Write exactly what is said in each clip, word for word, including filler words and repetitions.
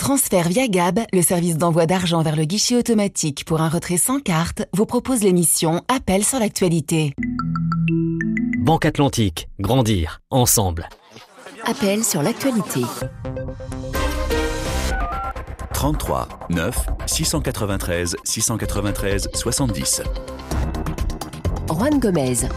Transfert via Gab, le service d'envoi d'argent vers le guichet automatique pour un retrait sans carte, vous propose l'émission Appel sur l'actualité. Banque Atlantique, grandir ensemble. Appel sur l'actualité. trente-trois neuf six cent quatre-vingt-treize six cent quatre-vingt-treize soixante-dix. Juan Gomez.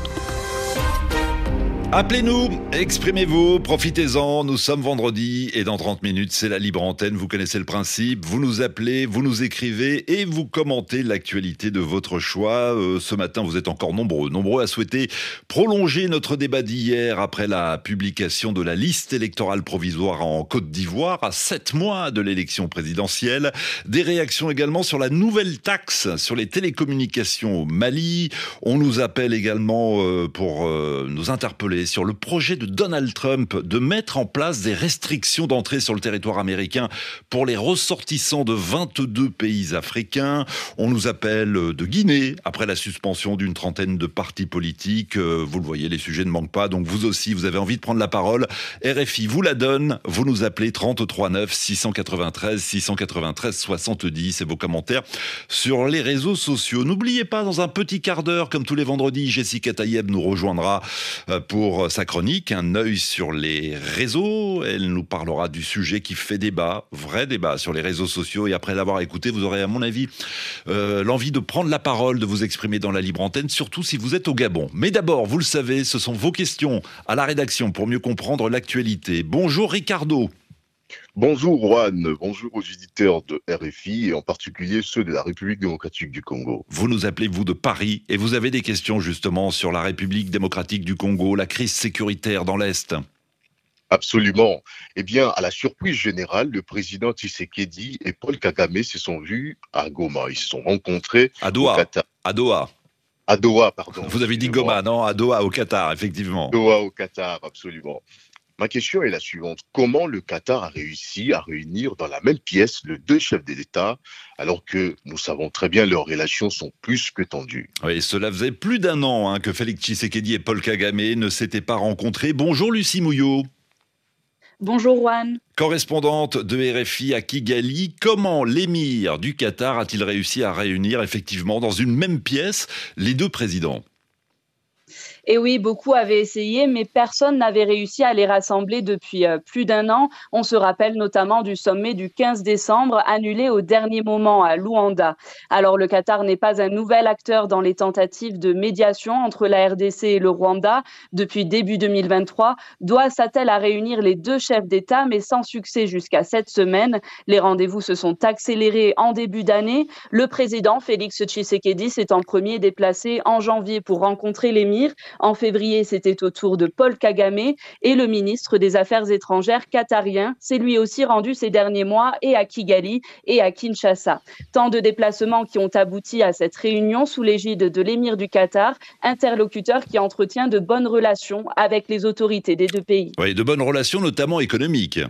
Appelez-nous, exprimez-vous, profitez-en, nous sommes vendredi et dans trente minutes c'est la libre antenne, vous connaissez le principe, vous nous appelez, vous nous écrivez et vous commentez l'actualité de votre choix. Euh, ce matin vous êtes encore nombreux, nombreux à souhaiter prolonger notre débat d'hier après la publication de la liste électorale provisoire en Côte d'Ivoire à sept mois de l'élection présidentielle. Des réactions également sur la nouvelle taxe sur les télécommunications au Mali. On nous appelle également euh, pour euh, nous interpeller sur le projet de Donald Trump de mettre en place des restrictions d'entrée sur le territoire américain pour les ressortissants de vingt-deux pays africains. On nous appelle de Guinée après la suspension d'une trentaine de partis politiques. Vous le voyez, les sujets ne manquent pas, donc vous aussi, vous avez envie de prendre la parole. R F I vous la donne, vous nous appelez trente-trois neuf six cent quatre-vingt-treize six cent quatre-vingt-treize soixante-dix et vos commentaires sur les réseaux sociaux. N'oubliez pas, dans un petit quart d'heure, comme tous les vendredis, Jessica Tayeb nous rejoindra pour Pour sa chronique, un œil sur les réseaux. Elle nous parlera du sujet qui fait débat, vrai débat sur les réseaux sociaux. Et après l'avoir écouté, vous aurez à mon avis euh, l'envie de prendre la parole, de vous exprimer dans la libre antenne, surtout si vous êtes au Gabon. Mais d'abord, vous le savez, ce sont vos questions à la rédaction pour mieux comprendre l'actualité. Bonjour Ricardo. Bonjour Juan, bonjour aux auditeurs de R F I et en particulier ceux de la République démocratique du Congo. Vous nous appelez, vous, de Paris et vous avez des questions justement sur la République démocratique du Congo, la crise sécuritaire dans l'Est. Absolument. Eh bien, à la surprise générale, le président Tshisekedi et Paul Kagame se sont vus à Goma. Ils se sont rencontrés à Doha. au Qatar. À Doha. À Doha, pardon. Vous avez dit Goma, non? À Doha, au Qatar, effectivement. Doha, au Qatar, absolument. Ma question est la suivante. Comment le Qatar a réussi à réunir dans la même pièce les deux chefs d'État alors que nous savons très bien leurs relations sont plus que tendues? Oui, cela faisait plus d'un an hein, que Félix Tshisekedi et Paul Kagame ne s'étaient pas rencontrés. Bonjour Lucie Mouillot. Bonjour Juan. Correspondante de R F I à Kigali, comment l'émir du Qatar a-t-il réussi à réunir effectivement dans une même pièce les deux présidents ? Et oui, beaucoup avaient essayé, mais personne n'avait réussi à les rassembler depuis euh, plus d'un an. On se rappelle notamment du sommet du quinze décembre, annulé au dernier moment à Luanda. Alors, le Qatar n'est pas un nouvel acteur dans les tentatives de médiation entre la R D C et le Rwanda. Depuis début deux mille vingt-trois, Doha s'attelle à réunir les deux chefs d'État, mais sans succès jusqu'à cette semaine. Les rendez-vous se sont accélérés en début d'année. Le président Félix Tshisekedi s'est en premier déplacé en janvier pour rencontrer l'émir. En février, c'était au tour de Paul Kagame et le ministre des Affaires étrangères qatarien s'est lui aussi rendu ces derniers mois et à Kigali et à Kinshasa. Tant de déplacements qui ont abouti à cette réunion sous l'égide de l'émir du Qatar, interlocuteur qui entretient de bonnes relations avec les autorités des deux pays. Oui, de bonnes relations notamment économiques.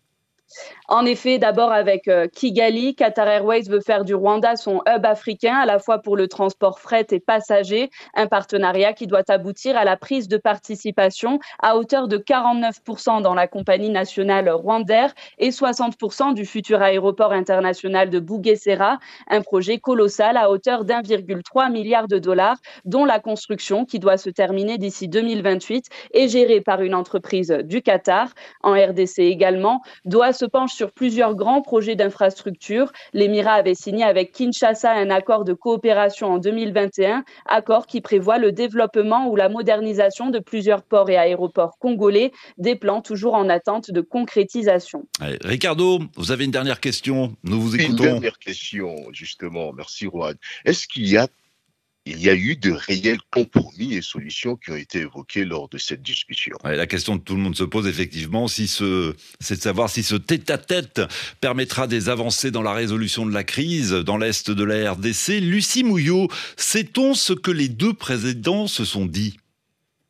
En effet, d'abord avec euh, Kigali, Qatar Airways veut faire du Rwanda son hub africain, à la fois pour le transport fret et passager, un partenariat qui doit aboutir à la prise de participation à hauteur de quarante-neuf pour cent dans la compagnie nationale Rwandair et soixante pour cent du futur aéroport international de Bugesera, un projet colossal à hauteur d'un virgule trois milliard de dollars, dont la construction, qui doit se terminer d'ici deux mille vingt-huit, est gérée par une entreprise du Qatar. En R D C également, Doha se penche sur plusieurs grands projets d'infrastructure. L'Émirat avait signé avec Kinshasa un accord de coopération en deux mille vingt et un, accord qui prévoit le développement ou la modernisation de plusieurs ports et aéroports congolais, des plans toujours en attente de concrétisation. Allez, Ricardo, vous avez une dernière question, nous vous écoutons. Une dernière question, justement. Merci Juan. Est-ce qu'il y a Il y a eu de réels compromis et solutions qui ont été évoqués lors de cette discussion. Ouais, la question que tout le monde se pose effectivement, si ce, c'est de savoir si ce tête-à-tête permettra des avancées dans la résolution de la crise dans l'Est de la R D C. Lucie Mouillot, sait-on ce que les deux présidents se sont dit ?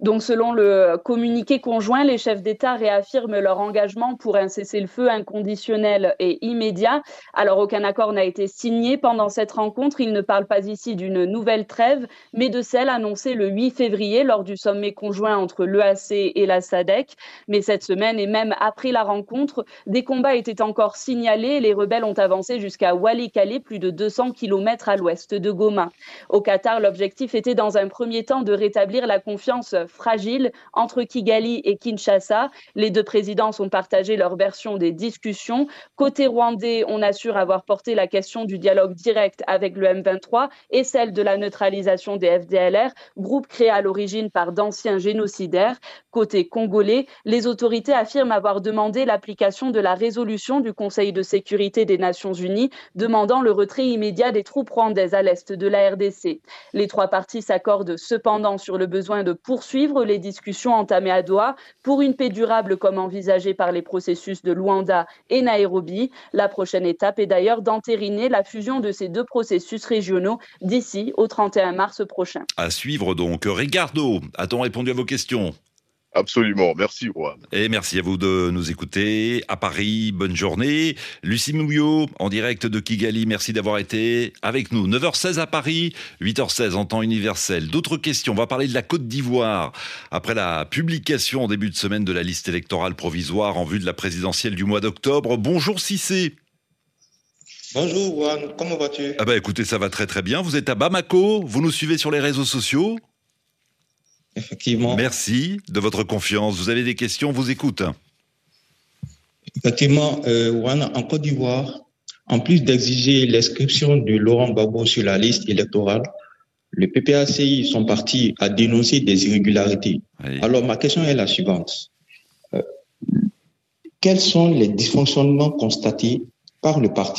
Donc, selon le communiqué conjoint, les chefs d'État réaffirment leur engagement pour un cessez-le-feu inconditionnel et immédiat. Alors, aucun accord n'a été signé pendant cette rencontre. Ils ne parlent pas ici d'une nouvelle trêve, mais de celle annoncée le huit février lors du sommet conjoint entre l'E A C et la S A D C. Mais cette semaine, et même après la rencontre, des combats étaient encore signalés. Les rebelles ont avancé jusqu'à Walikale, plus de deux cents kilomètres à l'ouest de Goma. Au Qatar, l'objectif était dans un premier temps de rétablir la confiance fragile entre Kigali et Kinshasa. Les deux présidents ont partagé leur version des discussions. Côté rwandais, on assure avoir porté la question du dialogue direct avec le M vingt-trois et celle de la neutralisation des F D L R, groupe créé à l'origine par d'anciens génocidaires. Côté congolais, les autorités affirment avoir demandé l'application de la résolution du Conseil de sécurité des Nations Unies demandant le retrait immédiat des troupes rwandaises à l'est de la R D C. Les trois parties s'accordent cependant sur le besoin de poursuivre les discussions entamées à Doha pour une paix durable comme envisagé par les processus de Luanda et Nairobi. La prochaine étape est d'ailleurs d'entériner la fusion de ces deux processus régionaux d'ici au trente et un mars prochain. À suivre donc. Ricardo, a-t-on répondu à vos questions ? Absolument, merci Juan. Et merci à vous de nous écouter. À Paris, bonne journée. Lucie Mouillot, en direct de Kigali, merci d'avoir été avec nous. neuf heures seize à Paris, huit heures seize en temps universel. D'autres questions, on va parler de la Côte d'Ivoire. Après la publication en début de semaine de la liste électorale provisoire en vue de la présidentielle du mois d'octobre. Bonjour Cissé. Bonjour Juan, comment vas-tu ? Ah bah écoutez, ça va très très bien. Vous êtes à Bamako, vous nous suivez sur les réseaux sociaux ? Effectivement. Merci de votre confiance. Vous avez des questions, on vous écoute. Effectivement, euh, Juan, en Côte d'Ivoire, en plus d'exiger l'inscription de Laurent Gbagbo sur la liste électorale, le P P A C I sont partis à dénoncer des irrégularités. Oui. Alors ma question est la suivante. Euh, quels sont les dysfonctionnements constatés par le parti ?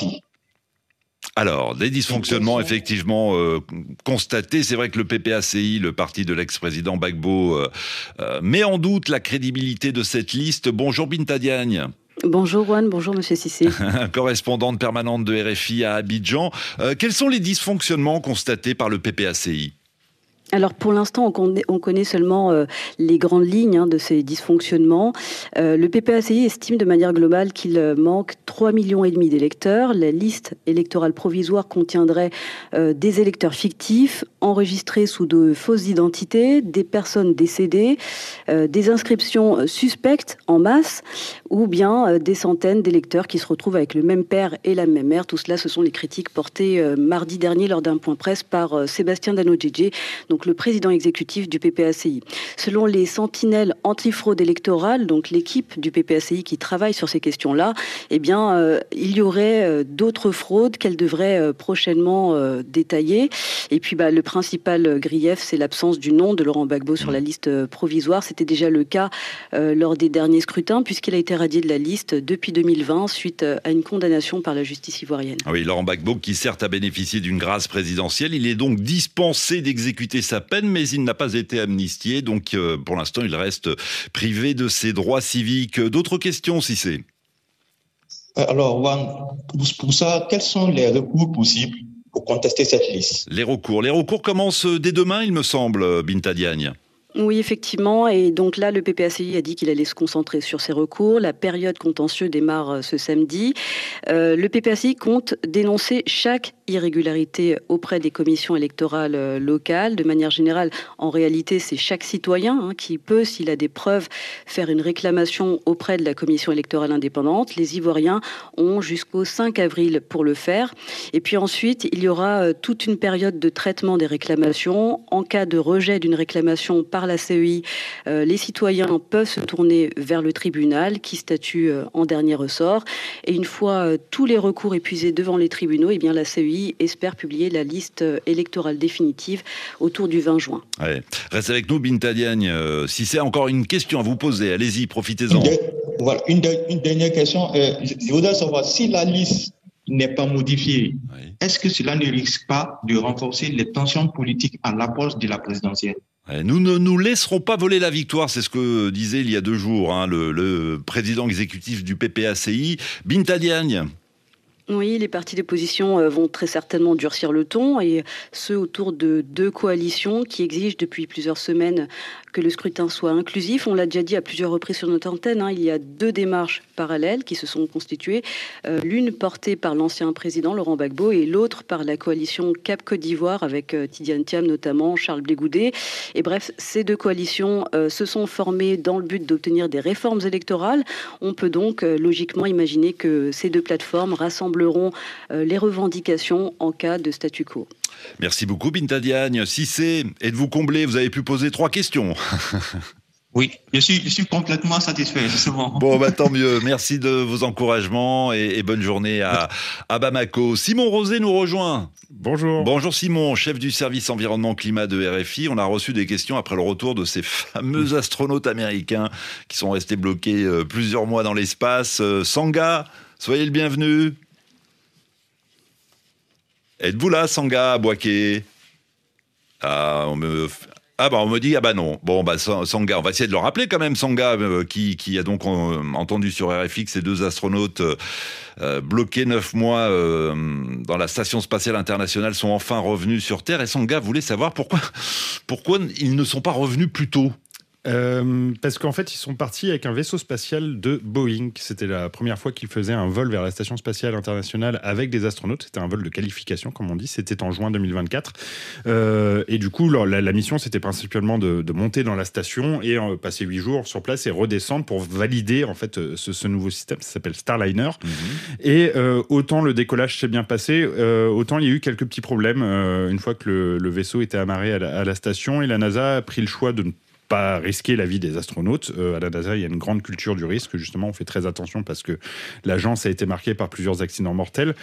Alors, des dysfonctionnements effectivement euh, constatés. C'est vrai que le P P A C I, le parti de l'ex-président Gbagbo, euh, euh, met en doute la crédibilité de cette liste. Bonjour Binta Diagne. Bonjour Juan, bonjour Monsieur Cissé. Correspondante permanente de R F I à Abidjan. Euh, quels sont les dysfonctionnements constatés par le P P A C I ? Alors pour l'instant, on connaît, on connaît seulement euh, les grandes lignes hein, de ces dysfonctionnements. Euh, le P P A C I estime de manière globale qu'il euh, manque trois millions et demi d'électeurs. La liste électorale provisoire contiendrait euh, des électeurs fictifs enregistrés sous de fausses identités, des personnes décédées, euh, des inscriptions suspectes en masse, ou bien euh, des centaines d'électeurs qui se retrouvent avec le même père et la même mère. Tout cela, ce sont les critiques portées euh, mardi dernier lors d'un point presse par euh, Sébastien Dano-Djedje, donc le président exécutif du P P A C I. Selon les sentinelles antifraude électorale, donc l'équipe du P P A C I qui travaille sur ces questions-là, eh bien, euh, il y aurait euh, d'autres fraudes qu'elle devrait euh, prochainement euh, détailler. Et puis, bah, le principal grief, c'est l'absence du nom de Laurent Gbagbo sur la liste euh, provisoire. C'était déjà le cas euh, lors des derniers scrutins, puisqu'il a été radié de la liste depuis deux mille vingt suite à une condamnation par la justice ivoirienne. Oui, Laurent Gbagbo, qui certes a bénéficié d'une grâce présidentielle, il est donc dispensé d'exécuter sa peine, mais il n'a pas été amnistié, donc euh, pour l'instant il reste privé de ses droits civiques. D'autres questions, si c'est Alors, Juan, pour ça, quels sont les recours possibles pour contester cette liste ? Les recours. Les recours commencent dès demain, il me semble, Binta Diagne. Oui, effectivement. Et donc là, le P P A C I a dit qu'il allait se concentrer sur ses recours. La période contentieuse démarre ce samedi. Euh, le P P A C I compte dénoncer chaque irrégularité auprès des commissions électorales locales. De manière générale, en réalité, c'est chaque citoyen hein, qui peut, s'il a des preuves, faire une réclamation auprès de la commission électorale indépendante. Les Ivoiriens ont jusqu'au cinq avril pour le faire. Et puis ensuite, il y aura toute une période de traitement des réclamations. En cas de rejet d'une réclamation par la C E I, euh, les citoyens peuvent se tourner vers le tribunal qui statue euh, en dernier ressort. Et une fois euh, tous les recours épuisés devant les tribunaux, eh bien, la C E I espère publier la liste euh, électorale définitive autour du vingt juin. Ouais. Reste avec nous, Binta Diagne. Euh, si c'est encore une question à vous poser, allez-y, profitez-en. Une, de, voilà, une, de, une dernière question. Euh, je, je voudrais savoir si la liste n'est pas modifiée, oui. Est-ce que cela ne risque pas de renforcer les tensions politiques à l'approche de la présidentielle ? Nous ne nous laisserons pas voler la victoire, c'est ce que disait il y a deux jours hein, le, le président exécutif du P P A C I, Binta Diagne. Oui, les partis d'opposition vont très certainement durcir le ton et ce autour de deux coalitions qui exigent depuis plusieurs semaines que le scrutin soit inclusif. On l'a déjà dit à plusieurs reprises sur notre antenne, hein, il y a deux démarches parallèles qui se sont constituées, euh, l'une portée par l'ancien président Laurent Gbagbo et l'autre par la coalition Cap Côte d'Ivoire avec euh, Tidiane Thiam notamment, Charles Blé Goudé. Et bref, ces deux coalitions euh, se sont formées dans le but d'obtenir des réformes électorales. On peut donc euh, logiquement imaginer que ces deux plateformes rassembleront euh, les revendications en cas de statu quo. Merci beaucoup Binta Diagne. Cissé, êtes-vous comblé? Vous avez pu poser trois questions. Oui, je suis, je suis complètement satisfait, justement. Bon, bah, tant mieux. Merci de vos encouragements et, et bonne journée à, à Bamako. Simon Rosé nous rejoint. Bonjour. Bonjour Simon, chef du service environnement climat de R F I. On a reçu des questions après le retour de ces fameux astronautes américains qui sont restés bloqués euh, plusieurs mois dans l'espace. Euh, Sangha, soyez le bienvenu. Êtes-vous là, Sangha, à Bouaké? Ah, on me... Ah bah on me dit, ah bah non. Bon, bah Sangha, on va essayer de le rappeler quand même, Sangha, euh, qui, qui a donc euh, entendu sur R F I que ces deux astronautes euh, bloqués neuf mois euh, dans la Station Spatiale Internationale sont enfin revenus sur Terre. Et Sangha voulait savoir pourquoi, pourquoi ils ne sont pas revenus plus tôt. Euh, parce qu'en fait, ils sont partis avec un vaisseau spatial de Boeing. C'était la première fois qu'ils faisaient un vol vers la Station Spatiale Internationale avec des astronautes. C'était un vol de qualification, comme on dit. C'était en juin deux mille vingt-quatre. Euh, et du coup, la, la mission, c'était principalement de, de monter dans la station et euh, passer huit jours sur place et redescendre pour valider en fait ce, ce nouveau système. Ça s'appelle Starliner. Mmh. Et euh, autant le décollage s'est bien passé, euh, autant il y a eu quelques petits problèmes euh, une fois que le, le vaisseau était amarré à la, à la station. Et la NASA a pris le choix de ne pas risquer la vie des astronautes. Euh, à la NASA, il y a une grande culture du risque. Justement, on fait très attention parce que l'agence a été marquée par plusieurs accidents mortels.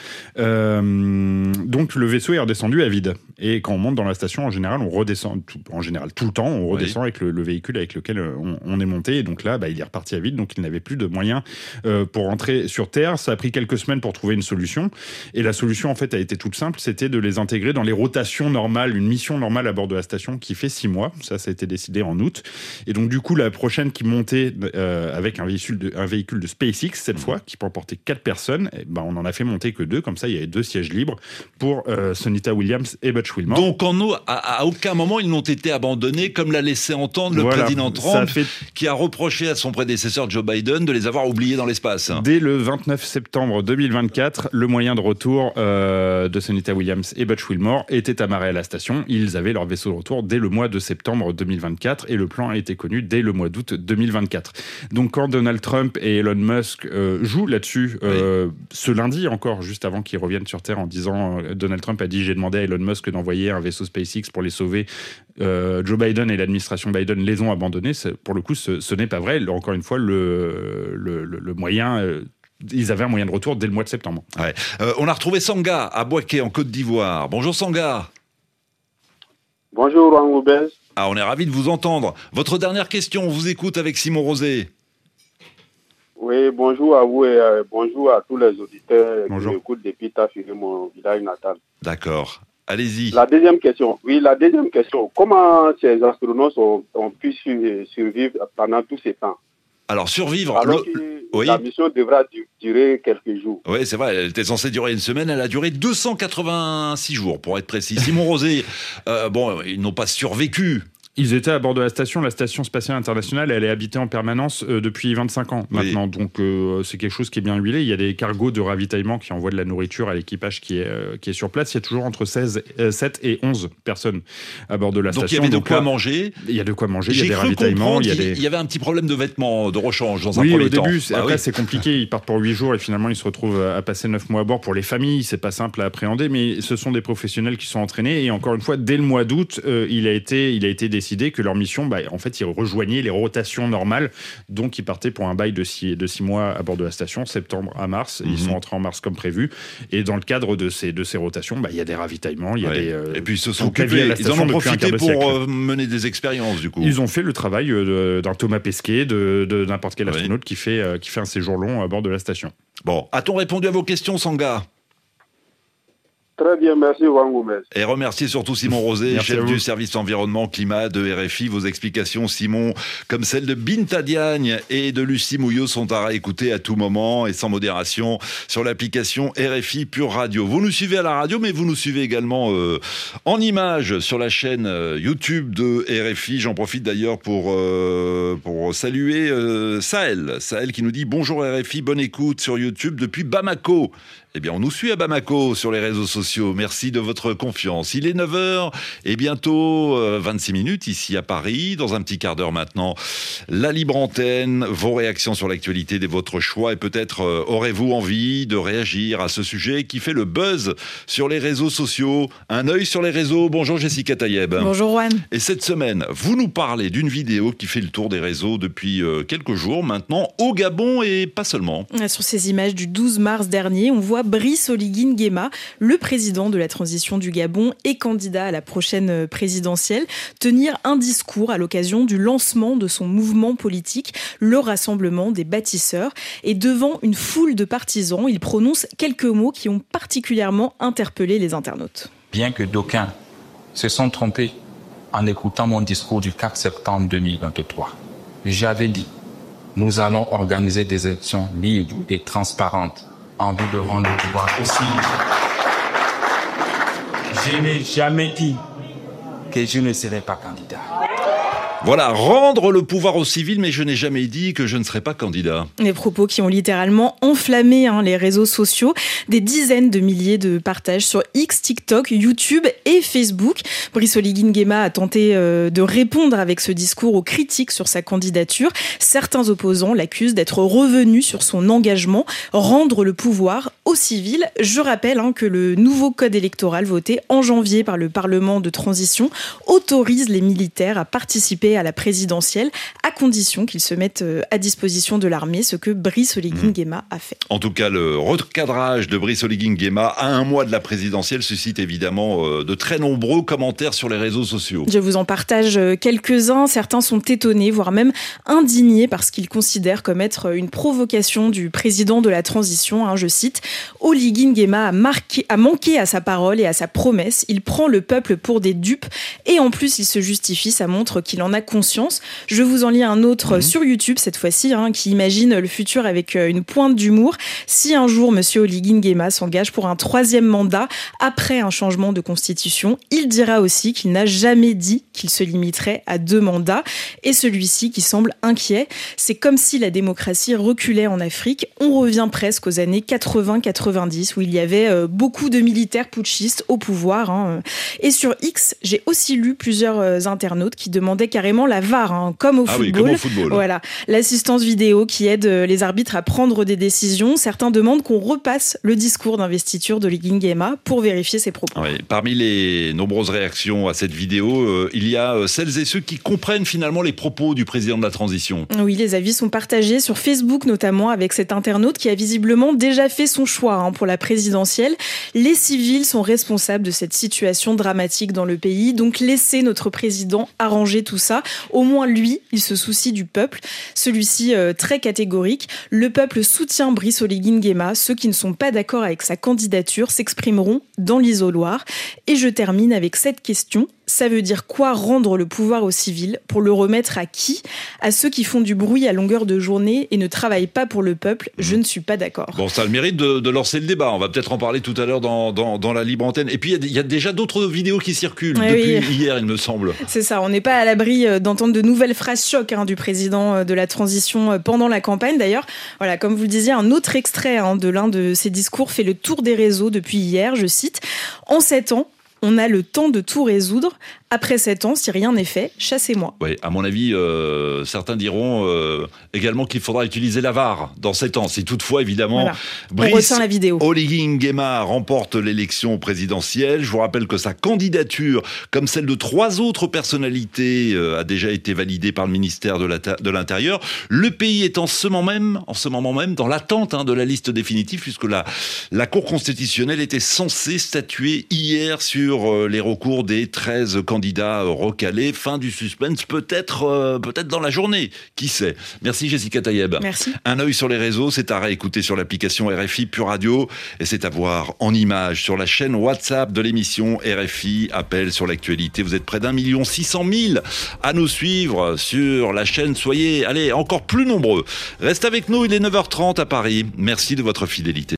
Euh, donc, le vaisseau est redescendu à vide. Et quand on monte dans la station, en général, on redescend, tout, en général, tout le temps, on redescend oui. avec le, le véhicule avec lequel on, on est monté. Et donc là, bah, il est reparti à vide. Donc, il n'avait plus de moyens euh, pour rentrer sur Terre. Ça a pris quelques semaines pour trouver une solution. Et la solution, en fait, a été toute simple. C'était de les intégrer dans les rotations normales, une mission normale à bord de la station qui fait six mois. Ça, ça a été décidé en août. Et donc, du coup, la prochaine qui montait euh, avec un véhicule, de, un véhicule de SpaceX, cette fois, qui peut emporter quatre personnes, eh ben, on en a fait monter que deux. Comme ça, il y avait deux sièges libres pour euh, Sunita Williams et Butch Wilmore. Donc, en eau, à, à aucun moment, ils n'ont été abandonnés, comme l'a laissé entendre le voilà, président Trump, fait... qui a reproché à son prédécesseur Joe Biden de les avoir oubliés dans l'espace. Dès le vingt-neuf septembre deux mille vingt-quatre, le moyen de retour euh, de Sunita Williams et Butch Wilmore était amarré à la station. Ils avaient leur vaisseau de retour dès le mois de septembre deux mille vingt-quatre et le plan a été connu dès le mois d'août deux mille vingt-quatre. Donc quand Donald Trump et Elon Musk euh, jouent là-dessus, euh, oui. ce lundi encore, juste avant qu'ils reviennent sur Terre en disant, euh, Donald Trump a dit, j'ai demandé à Elon Musk d'envoyer un vaisseau SpaceX pour les sauver. Euh, Joe Biden et l'administration Biden les ont abandonnés. C'est, pour le coup, ce, ce n'est pas vrai. Encore une fois, le, le, le, le moyen... Euh, ils avaient un moyen de retour dès le mois de septembre. Ouais. Euh, on a retrouvé Sangha à Bouaké, en Côte d'Ivoire. Bonjour Sangha. Bonjour Juan Goubez. Ah, on est ravis de vous entendre. Votre dernière question, on vous écoute avec Simon Rosé. Oui, bonjour à vous et euh, bonjour à tous les auditeurs bonjour. Qui m'écoutent depuis Tafiri, mon village natal. D'accord. Allez-y. La deuxième question. Oui, la deuxième question. Comment ces astronautes ont, ont pu survivre pendant tous ces temps? Alors, survivre... Alors le... que oui. La mission devra du... durer quelques jours. Oui, c'est vrai. Elle était censée durer une semaine. Elle a duré deux cent quatre-vingt-six jours, pour être précis. Simon Rosé, euh, bon, ils n'ont pas survécu. Ils étaient à bord de la station. La Station Spatiale Internationale, elle est habitée en permanence euh, depuis vingt-cinq ans maintenant. Oui. Donc, euh, c'est quelque chose qui est bien huilé. Il y a des cargos de ravitaillement qui envoient de la nourriture à l'équipage qui est, euh, qui est sur place. Il y a toujours entre seize, euh, sept et onze personnes à bord de la donc, station. Donc, il y avait de Donc, quoi là, manger. Il y a de quoi manger. J'ai il y a des cru ravitaillements. Il y, a des... il y avait un petit problème de vêtements, de rechange dans un oui, premier temps. Oui, au début. Bah, après, oui. c'est compliqué. Ils partent pour huit jours et finalement, ils se retrouvent à passer neuf mois à bord. Pour les familles, c'est pas simple à appréhender, mais ce sont des professionnels qui sont entraînés. Et encore une fois, dès le mois d'août, euh, il a été, il a été décidé que leur mission, bah, en fait, ils rejoignaient les rotations normales. Donc, ils partaient pour un bail de six, de six mois à bord de la station, septembre à mars. Mm-hmm. Ils sont entrés en mars comme prévu. Et dans le cadre de ces, de ces rotations, bah, il y a des ravitaillements. Il y a ouais. des, euh, et puis, ils se sont occupés. Ils en ont profité pour euh, mener des expériences, du coup. Ils ont fait le travail euh, d'un Thomas Pesquet, de, de n'importe quel astronaute oui. qui, fait, euh, qui fait un séjour long à bord de la station. Bon, a-t-on répondu à vos questions, Sangha ? Très bien, merci Juan Gomez. Et remercier surtout Simon Rosé, Merci chef du service environnement climat de R F I. Vos explications, Simon, comme celles de Binta Diagne et de Lucie Mouillot, sont à réécouter à tout moment et sans modération sur l'application R F I Pure Radio. Vous nous suivez à la radio, mais vous nous suivez également euh, en images sur la chaîne euh, YouTube de R F I. J'en profite d'ailleurs pour, euh, pour saluer euh, Sahel. Sahel qui nous dit « Bonjour R F I, bonne écoute sur YouTube depuis Bamako ». Eh bien, on nous suit à Bamako sur les réseaux sociaux. Merci de votre confiance. Il est neuf heures et bientôt euh, vingt-six minutes ici à Paris. Dans un petit quart d'heure maintenant, la libre antenne, vos réactions sur l'actualité de votre choix. Et peut-être euh, aurez-vous envie de réagir à ce sujet qui fait le buzz sur les réseaux sociaux. Un œil sur les réseaux. Bonjour Jessica Tayeb. Bonjour Juan. Et cette semaine, vous nous parlez d'une vidéo qui fait le tour des réseaux depuis euh, quelques jours maintenant, au Gabon et pas seulement. Sur ces images du douze mars dernier, on voit Brice Oligui Nguema, le président de la transition du Gabon et candidat à la prochaine présidentielle, tenir un discours à l'occasion du lancement de son mouvement politique, le Rassemblement des bâtisseurs. Et devant une foule de partisans, il prononce quelques mots qui ont particulièrement interpellé les internautes. Bien que d'aucuns se sont trompés en écoutant mon discours du quatre septembre deux mille vingt-trois, j'avais dit, nous allons organiser des élections libres et transparentes en vue de rendre le pouvoir aussi. Je n'ai jamais dit que je ne serai pas candidat. Voilà, rendre le pouvoir aux civils, mais je n'ai jamais dit que je ne serais pas candidat. Des propos qui ont littéralement enflammé hein, les réseaux sociaux. Des dizaines de milliers de partages sur X, TikTok, YouTube et Facebook. Brice Oligui Nguema a tenté euh, de répondre avec ce discours aux critiques sur sa candidature. Certains opposants l'accusent d'être revenu sur son engagement, rendre le pouvoir aux civils. Je rappelle hein, que le nouveau code électoral voté en janvier par le Parlement de transition autorise les militaires à participer à la présidentielle, à condition qu'ils se mettent à disposition de l'armée, ce que Brice Oligui Nguema a fait. En tout cas, le recadrage de Brice Oligui Nguema à un mois de la présidentielle suscite évidemment de très nombreux commentaires sur les réseaux sociaux. Je vous en partage quelques-uns. Certains sont étonnés, voire même indignés par ce qu'ils considèrent comme être une provocation du président de la transition. Hein, je cite, « Oligui Nguema a, marqué, a manqué à sa parole et à sa promesse. Il prend le peuple pour des dupes et en plus il se justifie. Ça montre qu'il en a conscience. » Je vous en lis un autre mmh. sur YouTube cette fois-ci, hein, qui imagine le futur avec une pointe d'humour. Si un jour Monsieur Oligui Nguema s'engage pour un troisième mandat après un changement de constitution, il dira aussi qu'il n'a jamais dit qu'il se limiterait à deux mandats. Et celui-ci qui semble inquiet, c'est comme si la démocratie reculait en Afrique. On revient presque aux années quatre-vingts quatre-vingt-dix où il y avait euh, beaucoup de militaires putschistes au pouvoir. Hein. Et sur X, j'ai aussi lu plusieurs euh, internautes qui demandaient carrément la V A R, hein, comme au ah football. Oui, comme au football. Voilà, l'assistance vidéo qui aide les arbitres à prendre des décisions. Certains demandent qu'on repasse le discours d'investiture d'Oligui Nguema pour vérifier ses propos. Oui, parmi les nombreuses réactions à cette vidéo, euh, il y a euh, celles et ceux qui comprennent finalement les propos du président de la transition. Oui, les avis sont partagés sur Facebook notamment avec cet internaute qui a visiblement déjà fait son choix hein, pour la présidentielle. Les civils sont responsables de cette situation dramatique dans le pays, donc laissez notre président arranger tout ça. Au moins lui, il se soucie du peuple. Celui-ci, euh, très catégorique. Le peuple soutient Brice Oligui Nguema. Ceux qui ne sont pas d'accord avec sa candidature s'exprimeront dans l'isoloir. Et je termine avec cette question. Ça veut dire quoi rendre le pouvoir aux civils? Pour le remettre à qui? À ceux qui font du bruit à longueur de journée et ne travaillent pas pour le peuple? Je ne suis pas d'accord. Bon, ça a le mérite de, de lancer le débat. On va peut-être en parler tout à l'heure dans, dans, dans la libre antenne. Et puis, il y, y a déjà d'autres vidéos qui circulent oui, depuis oui. hier, il me semble. C'est ça, on n'est pas à l'abri d'entendre de nouvelles phrases chocs hein, du président de la transition pendant la campagne. D'ailleurs, voilà, comme vous le disiez, un autre extrait hein, de l'un de ses discours fait le tour des réseaux depuis hier. Je cite, « En sept ans, on a le temps de tout résoudre. Après sept ans, si rien n'est fait, chassez-moi. » Oui, à mon avis, euh, certains diront euh, également qu'il faudra utiliser la V A R dans sept ans. Si toutefois, évidemment, voilà. Brice la vidéo. Oligui Nguema remporte l'élection présidentielle. Je vous rappelle que sa candidature, comme celle de trois autres personnalités, euh, a déjà été validée par le ministère de, la, de l'Intérieur. Le pays est en ce moment même, en ce moment même dans l'attente hein, de la liste définitive, puisque la, la Cour constitutionnelle était censée statuer hier sur euh, les recours des treize candidats candidat recalé. Fin du suspense, peut-être euh, peut-être dans la journée. Qui sait? Merci Jessica Tayeb. Merci. Un œil sur les réseaux, c'est à réécouter sur l'application R F I Pure Radio. Et c'est à voir en images sur la chaîne WhatsApp de l'émission R F I Appel sur l'actualité. Vous êtes près d'un million six cent mille à nous suivre sur la chaîne. Soyez, allez, encore plus nombreux. Reste avec nous, il est neuf heures trente à Paris. Merci de votre fidélité.